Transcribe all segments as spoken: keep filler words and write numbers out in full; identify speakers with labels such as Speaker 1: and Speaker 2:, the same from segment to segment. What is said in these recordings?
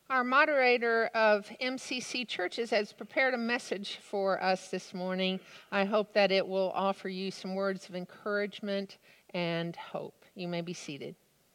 Speaker 1: Our moderator of M C C Churches has prepared a message for us this morning. I hope that it will offer you some words of encouragement and hope. You may be seated.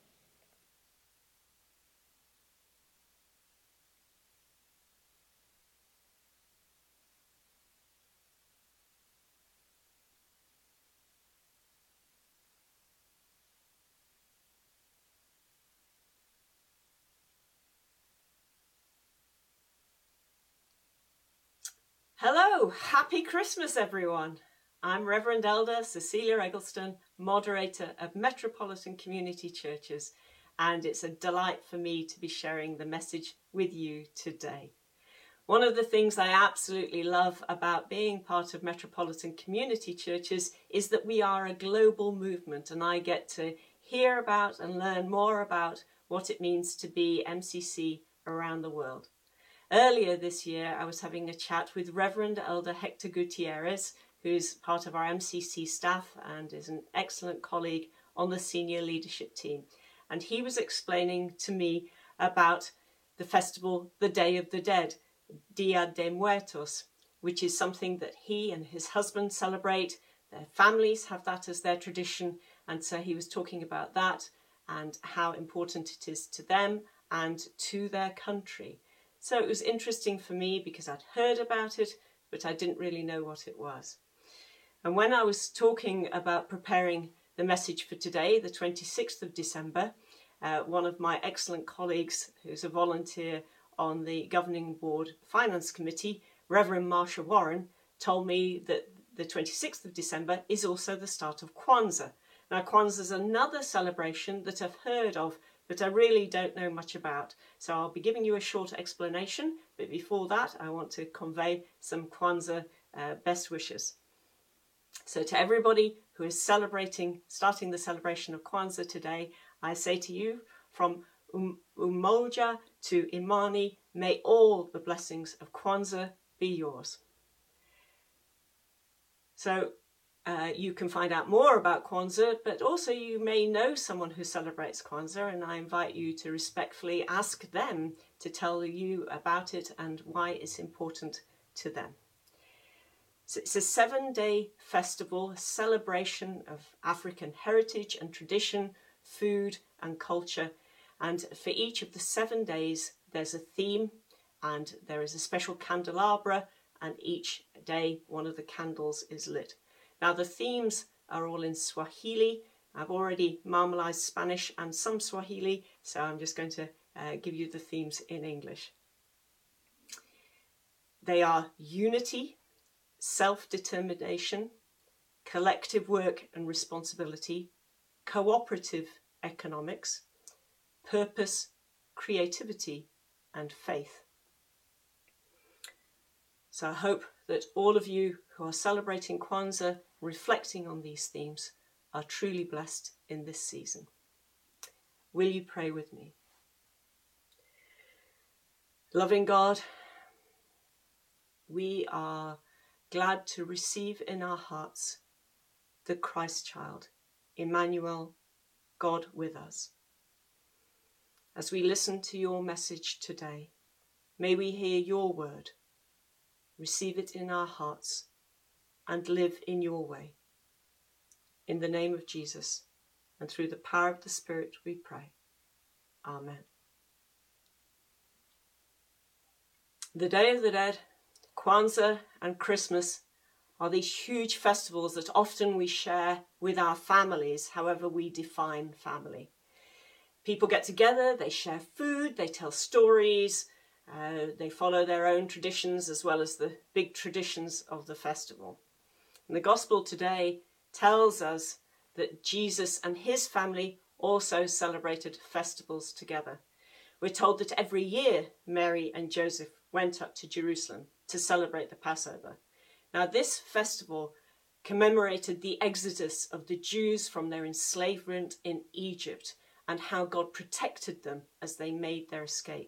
Speaker 2: Hello, happy Christmas everyone. I'm Reverend Elder Cecilia Eggleston, moderator of Metropolitan Community Churches, and it's a delight for me to be sharing the message with you today. One of the things I absolutely love about being part of Metropolitan Community Churches is that we are a global movement, and I get to hear about and learn more about what it means to be M C C around the world. Earlier this year, I was having a chat with Reverend Elder Hector Gutierrez, who's part of our M C C staff and is an excellent colleague on the senior leadership team. And he was explaining to me about the festival, the Day of the Dead, Dia de Muertos, which is something that he and his husband celebrate. Their families have that as their tradition. And so he was talking about that and how important it is to them and to their country. So it was interesting for me because I'd heard about it, but I didn't really know what it was. And when I was talking about preparing the message for today, the twenty-sixth of December, uh, one of my excellent colleagues, who's a volunteer on the Governing Board Finance Committee, Reverend Marsha Warren, told me that the twenty-sixth of December is also the start of Kwanzaa. Now, Kwanzaa is another celebration that I've heard of, but I really don't know much about. So I'll be giving you a short explanation, but before that I want to convey some Kwanzaa uh, best wishes. So to everybody who is celebrating, starting the celebration of Kwanzaa today, I say to you, from um, Umoja to Imani, may all the blessings of Kwanzaa be yours. So Uh, you can find out more about Kwanzaa, but also you may know someone who celebrates Kwanzaa, and I invite you to respectfully ask them to tell you about it and why it's important to them. So it's a seven-day festival, a celebration of African heritage and tradition, food and culture, and for each of the seven days there's a theme and there is a special candelabra, and each day one of the candles is lit. Now, the themes are all in Swahili. I've already marmalized Spanish and some Swahili, so I'm just going to uh, give you the themes in English. They are unity, self-determination, collective work and responsibility, cooperative economics, purpose, creativity, and faith. So I hope that all of you who are celebrating Kwanzaa, reflecting on these themes, are truly blessed in this season. Will you pray with me? Loving God, we are glad to receive in our hearts the Christ child, Emmanuel, God with us. As we listen to your message today, may we hear your word, receive it in our hearts, and live in your way. In the name of Jesus, and through the power of the Spirit we pray. Amen. The Day of the Dead, Kwanzaa and Christmas are these huge festivals that often we share with our families, however we define family. People get together, they share food, they tell stories, uh, they follow their own traditions as well as the big traditions of the festival. And the Gospel today tells us that Jesus and his family also celebrated festivals together. We're told that every year Mary and Joseph went up to Jerusalem to celebrate the Passover. Now, this festival commemorated the exodus of the Jews from their enslavement in Egypt and how God protected them as they made their escape.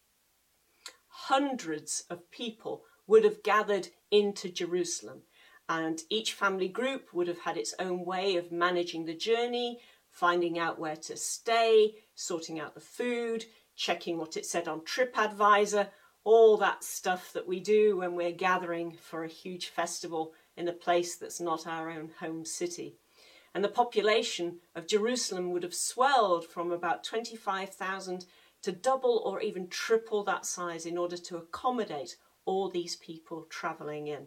Speaker 2: Hundreds of people would have gathered into Jerusalem, and each family group would have had its own way of managing the journey, finding out where to stay, sorting out the food, checking what it said on TripAdvisor, all that stuff that we do when we're gathering for a huge festival in a place that's not our own home city. And the population of Jerusalem would have swelled from about twenty-five thousand to double or even triple that size in order to accommodate all these people travelling in.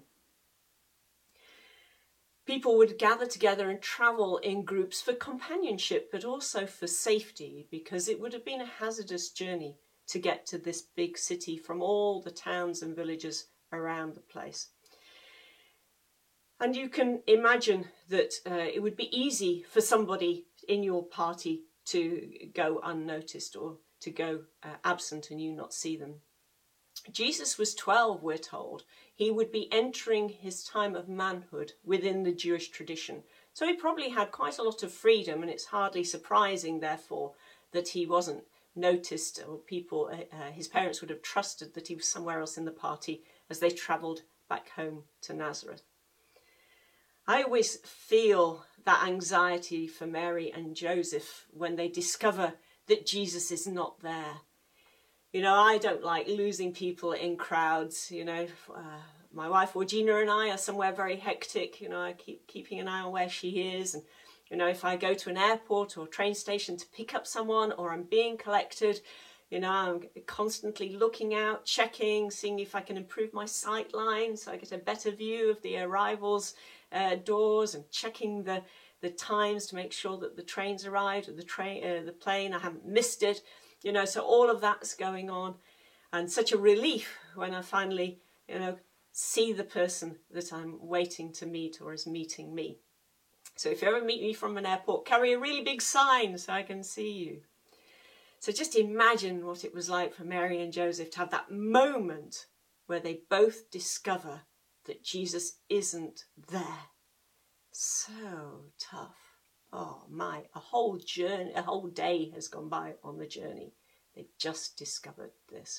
Speaker 2: People would gather together and travel in groups for companionship, but also for safety, because it would have been a hazardous journey to get to this big city from all the towns and villages around the place. And you can imagine that uh, it would be easy for somebody in your party to go unnoticed or to go uh, absent and you not see them. Jesus was twelve, we're told. He would be entering his time of manhood within the Jewish tradition. So he probably had quite a lot of freedom, and it's hardly surprising, therefore, that he wasn't noticed, or people, uh, his parents would have trusted that he was somewhere else in the party as they travelled back home to Nazareth. I always feel that anxiety for Mary and Joseph when they discover that Jesus is not there. You know, I don't like losing people in crowds. You know, uh, my wife Georgina and I are somewhere very hectic. You know, I keep keeping an eye on where she is. And, you know, if I go to an airport or train station to pick up someone, or I'm being collected, you know, I'm constantly looking out, checking, seeing if I can improve my sight line so I get a better view of the arrivals uh, doors, and checking the, the times to make sure that the train's arrived, or the, train, uh, the plane, I haven't missed it. You know, so all of that's going on, and such a relief when I finally, you know, see the person that I'm waiting to meet or is meeting me. So if you ever meet me from an airport, carry a really big sign so I can see you. So just imagine what it was like for Mary and Joseph to have that moment where they both discover that Jesus isn't there. So tough. Oh my, a whole journey, a whole day has gone by on the journey. They've just discovered this.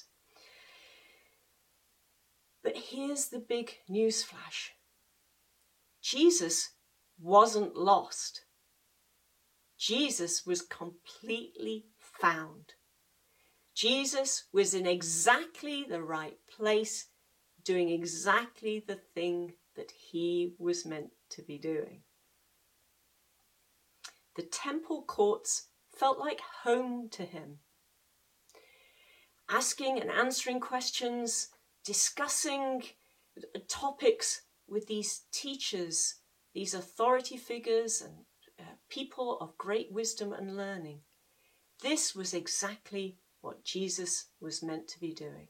Speaker 2: But here's the big news flash. Jesus wasn't lost. Jesus was completely found. Jesus was in exactly the right place, doing exactly the thing that he was meant to be doing. The temple courts felt like home to him. Asking and answering questions, discussing topics with these teachers, these authority figures and uh, people of great wisdom and learning. This was exactly what Jesus was meant to be doing.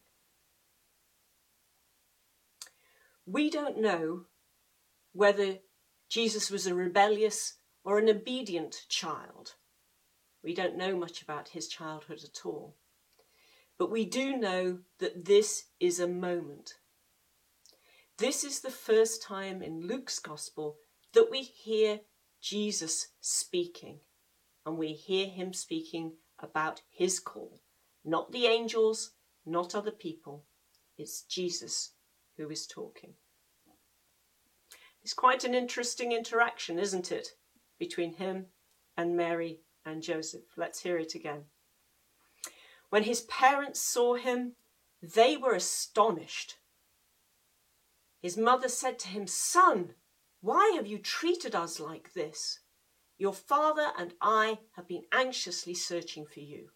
Speaker 2: We don't know whether Jesus was a rebellious or an obedient child. We don't know much about his childhood at all. But we do know that this is a moment. This is the first time in Luke's Gospel that we hear Jesus speaking. And we hear him speaking about his call. Not the angels, not other people. It's Jesus who is talking. It's quite an interesting interaction, isn't it, between him and Mary and Joseph. Let's hear it again. When his parents saw him, they were astonished. His mother said to him, "Son, why have you treated us like this? Your father and I have been anxiously searching for you."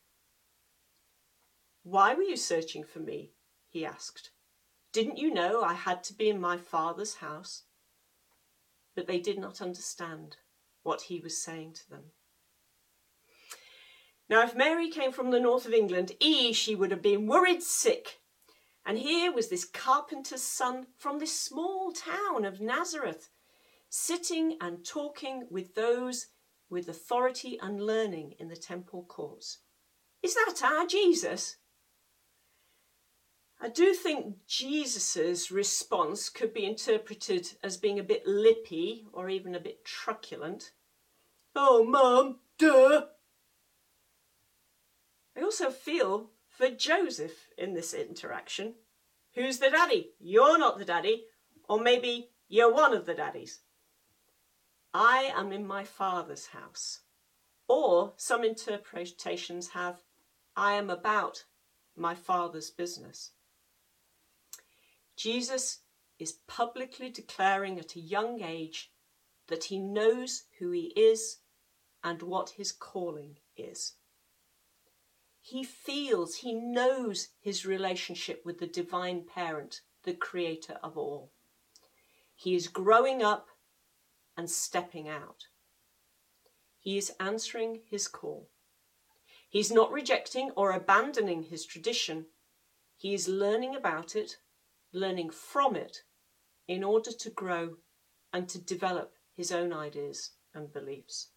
Speaker 2: "Why were you searching for me?" he asked. "Didn't you know I had to be in my father's house?" But they did not understand what he was saying to them. Now, if Mary came from the north of England, ee, she would have been worried sick. And here was this carpenter's son from this small town of Nazareth, sitting and talking with those with authority and learning in the temple courts. Is that our Jesus? I do think Jesus's response could be interpreted as being a bit lippy or even a bit truculent. "Oh, Mum, duh." I also feel for Joseph in this interaction. Who's the daddy? You're not the daddy, or maybe you're one of the daddies. I am in my father's house. Or some interpretations have, I am about my Father's business. Jesus is publicly declaring at a young age that he knows who he is and what his calling is. He feels, he knows his relationship with the divine parent, the creator of all. He is growing up and stepping out. He is answering his call. He's not rejecting or abandoning his tradition. He is learning about it, learning from it, in order to grow and to develop his own ideas and beliefs.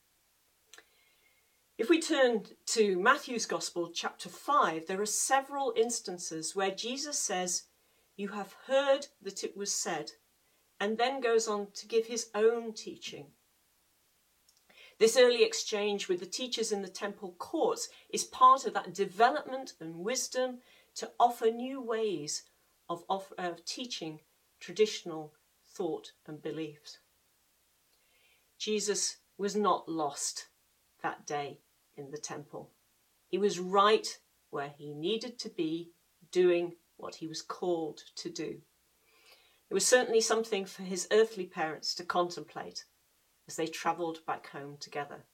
Speaker 2: If we turn to Matthew's Gospel, chapter five, there are several instances where Jesus says, "You have heard that it was said," and then goes on to give his own teaching. This early exchange with the teachers in the temple courts is part of that development and wisdom to offer new ways of, of, of teaching traditional thought and beliefs. Jesus was not lost that day in the temple. He was right where he needed to be, doing what he was called to do. It was certainly something for his earthly parents to contemplate as they travelled back home together.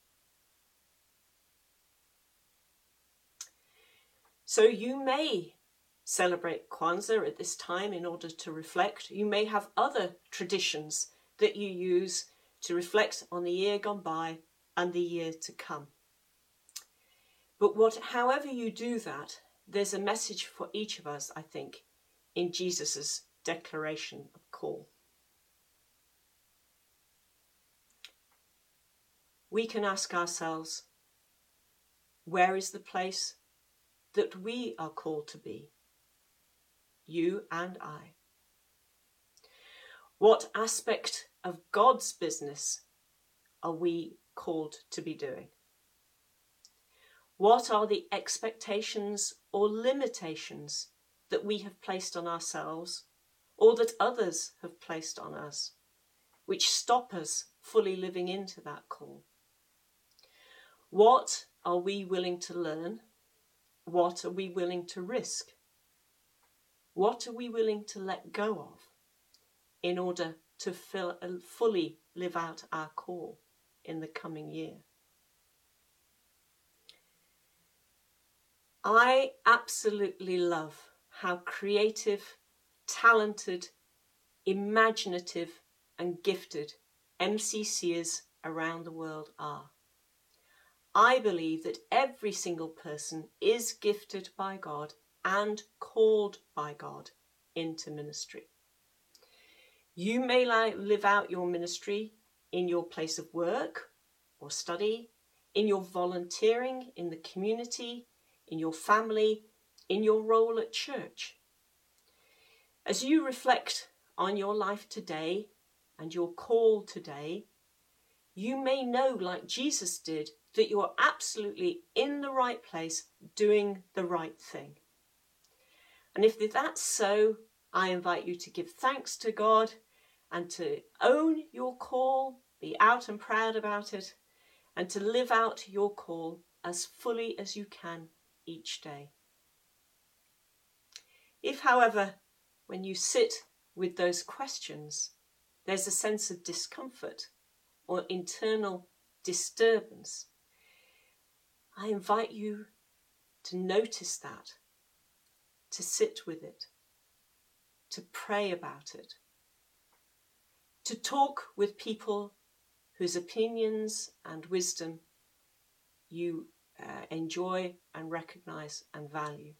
Speaker 2: So you may celebrate Kwanzaa at this time in order to reflect. You may have other traditions that you use to reflect on the year gone by and the year to come. But what, however you do that, there's a message for each of us, I think, in Jesus's declaration of call. We can ask ourselves, where is the place that we are called to be? You and I. What aspect of God's business are we called to be doing? What are the expectations or limitations that we have placed on ourselves or that others have placed on us, which stop us fully living into that call? What are we willing to learn? What are we willing to risk? What are we willing to let go of in order to fill, uh, fully live out our call in the coming year? I absolutely love how creative, talented, imaginative and gifted M C Cers around the world are. I believe that every single person is gifted by God and called by God into ministry. You may live out your ministry in your place of work or study, in your volunteering in the community, in your family, in your role at church. As you reflect on your life today and your call today, you may know, like Jesus did, that you are absolutely in the right place, doing the right thing. And if that's so, I invite you to give thanks to God and to own your call, be out and proud about it, and to live out your call as fully as you can each day. If, however, when you sit with those questions, there's a sense of discomfort or internal disturbance, I invite you to notice that, to sit with it, to pray about it, to talk with people whose opinions and wisdom you uh, enjoy and recognise and value.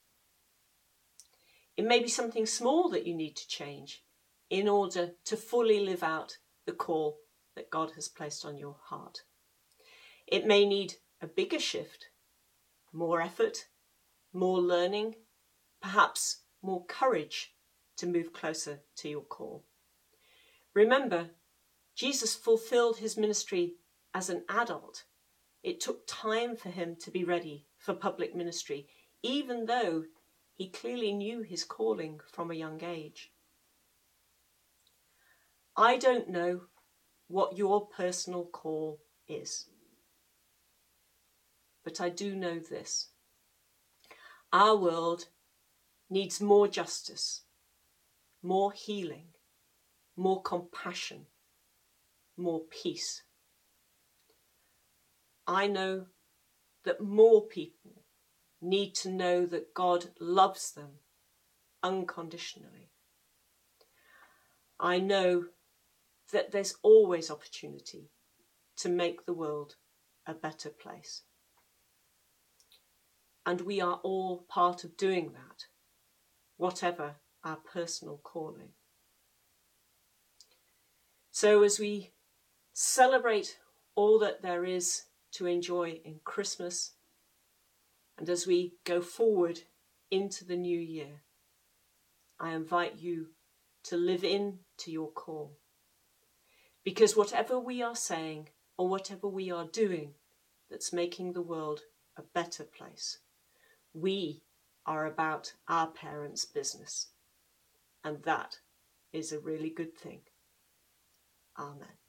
Speaker 2: It may be something small that you need to change in order to fully live out the call that God has placed on your heart. It may need a bigger shift, more effort, more learning, perhaps more courage to move closer to your call. Remember, Jesus fulfilled his ministry as an adult. It took time for him to be ready for public ministry, even though he clearly knew his calling from a young age. I don't know what your personal call is. but I do know this. Our world needs more justice, more healing, more compassion, more peace. I know that more people need to know that God loves them unconditionally. I know that there's always opportunity to make the world a better place. And we are all part of doing that, whatever our personal calling. So as we celebrate all that there is to enjoy in Christmas, and as we go forward into the new year, I invite you to live into your call. Because whatever we are saying or whatever we are doing that's making the world a better place, we are about our parents' business. And that is a really good thing. Amen.